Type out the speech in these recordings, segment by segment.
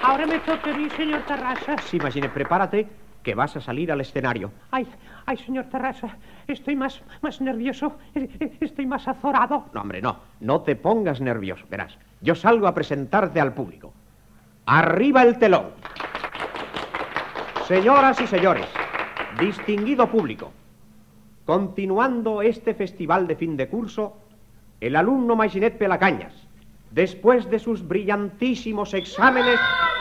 Ahora me toca a mí, señor Terrassa. Sí, Magine, prepárate, que vas a salir al escenario. Ay, señor Terrassa, estoy más nervioso, estoy más azorado. No, hombre, no te pongas nervioso, verás. Yo salgo a presentarte al público. ¡Arriba el telón! Señoras y señores, distinguido público, continuando este festival de fin de curso, el alumno Maginet Pelacañas, después de sus brillantísimos exámenes...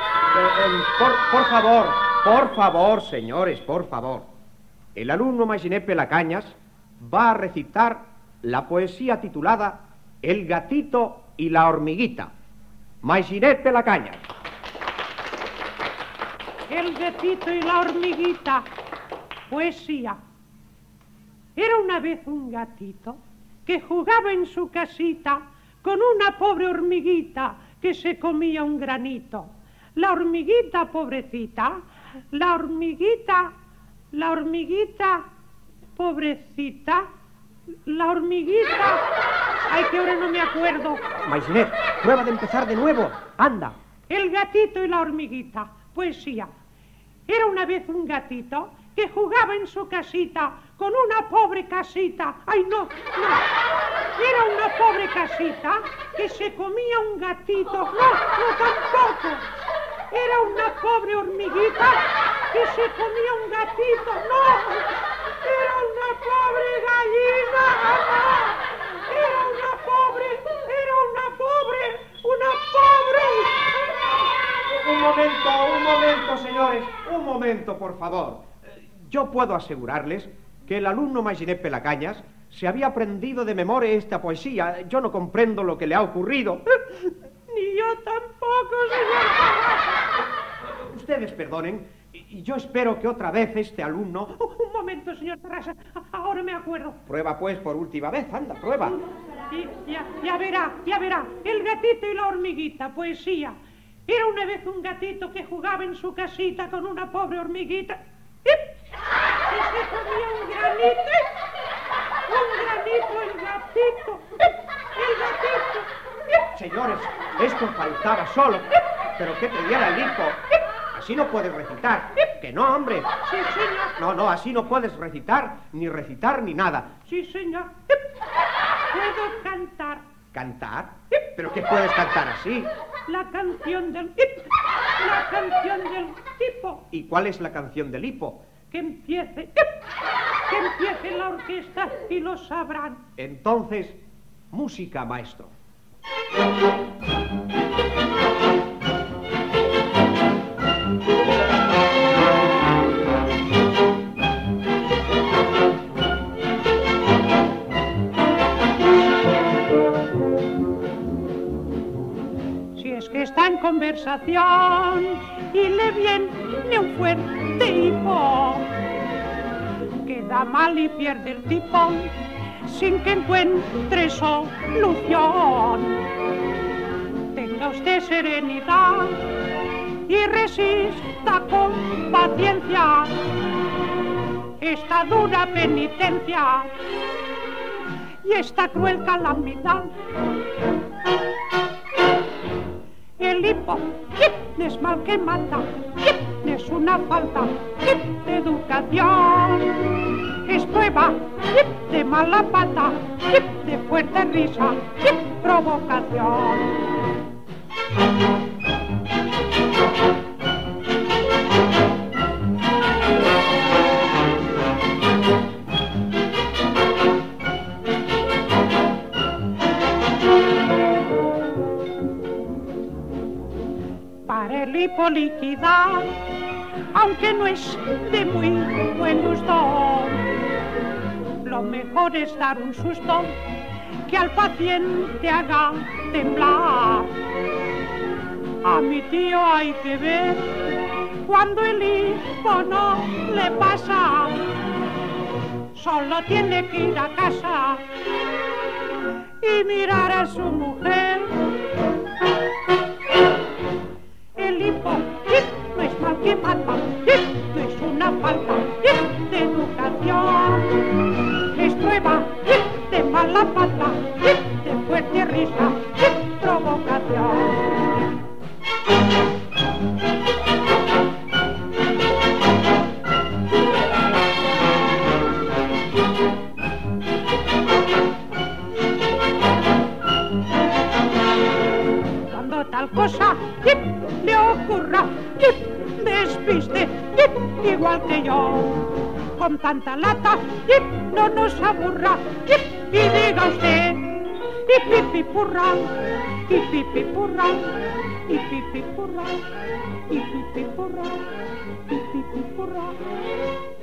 Por favor, señores, por favor. El alumno Maginet Pelacañas va a recitar la poesía titulada El gatito y la hormiguita. Maginet Pelacañas. El gatito y la hormiguita. Poesía. Era una vez un gatito que jugaba en su casita con una pobre hormiguita que se comía un granito. La hormiguita, pobrecita, la hormiguita, pobrecita, la hormiguita... Ay, que ahora no me acuerdo. Maginet, prueba de empezar de nuevo. Anda. El gatito y la hormiguita. Poesía. Era una vez un gatito que jugaba en su casita con una pobre casita. Ay, no. Era una pobre casita que se comía un gatito. No, tampoco. Era una pobre hormiguita que se comía un gatito. No, era una pobre gallina. No, era una pobre. Un momento, señores. Un momento, por favor. Yo puedo asegurarles que el alumno Maginet Pelacañas se había aprendido de memoria esta poesía. Yo no comprendo lo que le ha ocurrido. Ni yo tampoco, señor. Ustedes perdonen, y yo espero que otra vez este alumno... Un momento, señor Terrassa, ahora me acuerdo. Prueba, pues, por última vez, anda, prueba. Ya verá, el gatito y la hormiguita, poesía. Era una vez un gatito que jugaba en su casita con una pobre hormiguita. Y se comía un granito, el gatito. Señores, esto faltaba solo. Pero que te diera el hijo. Así no puedes recitar. Que no, hombre. Sí, señor. No, así no puedes recitar ni nada. Sí, señor. Puedo cantar. ¿Cantar? ¿Pero qué puedes cantar así? La canción del hipo. ¿Y cuál es la canción del hipo? Que empiece la orquesta y lo sabrán. Entonces, música, maestro. Si es que está en conversación y le viene un fuerte hipo, queda mal y pierde el tipón sin que encuentre solución. Tenga usted serenidad y resista con paciencia esta dura penitencia y esta cruel calamidad. El hipo es mal que mata, es una falta de educación, es prueba de mala pata, de fuerte risa, provocación. Para el hipo liquidar, aunque no es de muy buen gusto, lo mejor es dar un susto que al paciente haga temblar. A mi tío hay que ver cuando el hipo no le pasa, solo tiene que ir a casa y mirar a su mujer. El hipo no es mal que mata, no es una falta de educación, es prueba de mala pata, de fuerte risa, provocación. cuando tal cosa le ocurra, despiste, igual que yo. Con tanta lata, no nos aburra, y diga usted, y pipipurra, y pipipurra, y pipipurra, y pipipurra, y pipipurra.